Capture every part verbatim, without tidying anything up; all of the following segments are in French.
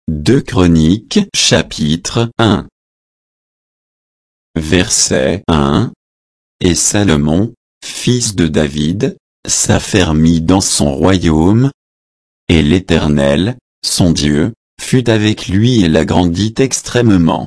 deux Chroniques chapitre un. Verset un. Et Salomon, fils de David, s'affermit dans son royaume, et l'Éternel, son Dieu, fut avec lui et l'agrandit extrêmement.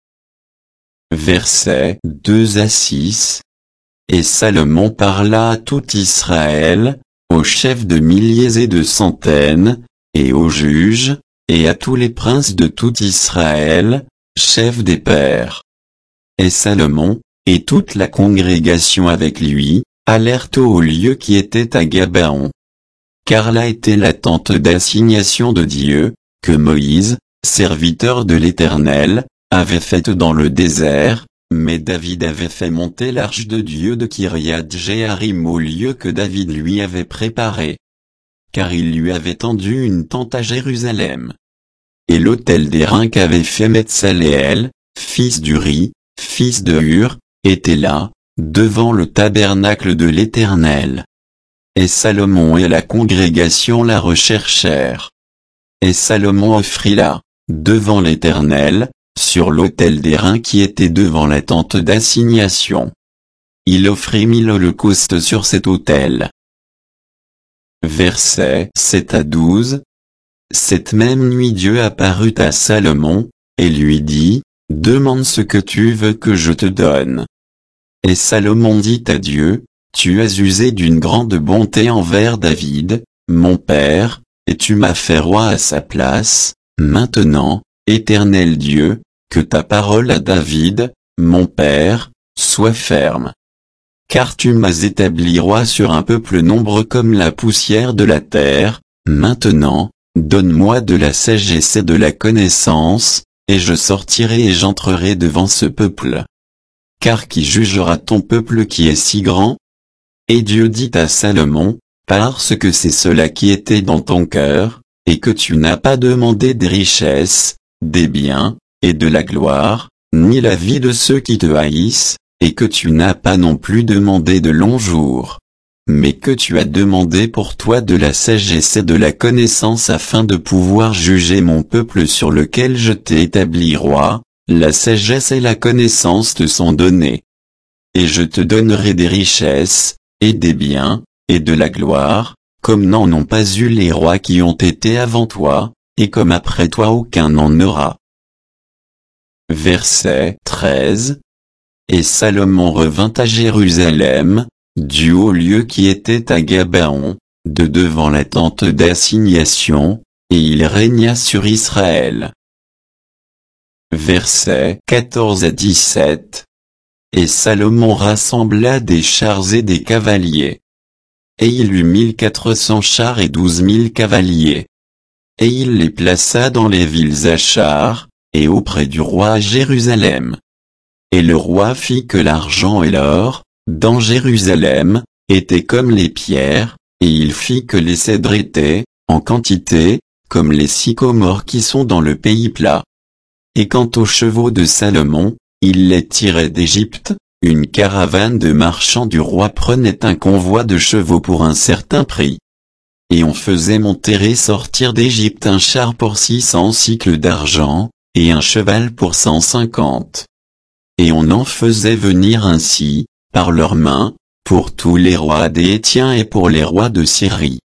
Versets deux à six. Et Salomon parla à tout Israël, aux chefs de milliers et de centaines, et aux juges, et à tous les princes de tout Israël, chefs des pères. Et Salomon, et toute la congrégation avec lui, allèrent au lieu qui était à Gabaon. Car là était la tente d'assignation de Dieu, que Moïse, serviteur de l'Éternel, avait faite dans le désert, mais David avait fait monter l'arche de Dieu de Kiriath-Jéarim au lieu que David lui avait préparé. Car il lui avait tendu une tente à Jérusalem. Et l'autel d'airain qu'avait fait Metsaléel, fils d'Uri, fils de Hur, était là, devant le tabernacle de l'Éternel. Et Salomon et la congrégation la recherchèrent. Et Salomon offrit là, devant l'Éternel, sur l'autel d'airain qui était devant la tente d'assignation. Il offrit mille holocaustes sur cet autel. Versets sept à douze. Cette même nuit Dieu apparut à Salomon, et lui dit, « Demande ce que tu veux que je te donne. » Et Salomon dit à Dieu, « Tu as usé d'une grande bonté envers David, mon père, et tu m'as fait roi à sa place. Maintenant, Éternel Dieu, que ta parole à David, mon père, soit ferme. Car tu m'as établi roi sur un peuple nombreux comme la poussière de la terre. Maintenant, donne-moi de la sagesse et de la connaissance, et je sortirai et j'entrerai devant ce peuple. Car qui jugera ton peuple qui est si grand? » Et Dieu dit à Salomon, « Parce que c'est cela qui était dans ton cœur, et que tu n'as pas demandé des richesses, des biens, et de la gloire, ni la vie de ceux qui te haïssent, et que tu n'as pas non plus demandé de longs jours. Mais que tu as demandé pour toi de la sagesse et de la connaissance afin de pouvoir juger mon peuple sur lequel je t'ai établi roi, la sagesse et la connaissance te sont données. Et je te donnerai des richesses, et des biens, et de la gloire, comme n'en ont pas eu les rois qui ont été avant toi, et comme après toi aucun n'en aura. » Verset treize. Et Salomon revint à Jérusalem, du haut lieu qui était à Gabaon, de devant la tente d'assignation, et il régna sur Israël. Versets quatorze à dix-sept. Et Salomon rassembla des chars et des cavaliers. Et il eut mille quatre cents chars et douze mille cavaliers. Et il les plaça dans les villes à chars, et auprès du roi à Jérusalem. Et le roi fit que l'argent et l'or, dans Jérusalem, étaient comme les pierres, et il fit que les cèdres étaient, en quantité, comme les sycomores qui sont dans le pays plat. Et quant aux chevaux de Salomon, il les tirait d'Égypte, une caravane de marchands du roi prenait un convoi de chevaux pour un certain prix. Et on faisait monter et sortir d'Égypte un char pour six cents cycles d'argent, et un cheval pour cent cinquante. Et on en faisait venir ainsi, par leurs mains, pour tous les rois des Hétiens et pour les rois de Syrie.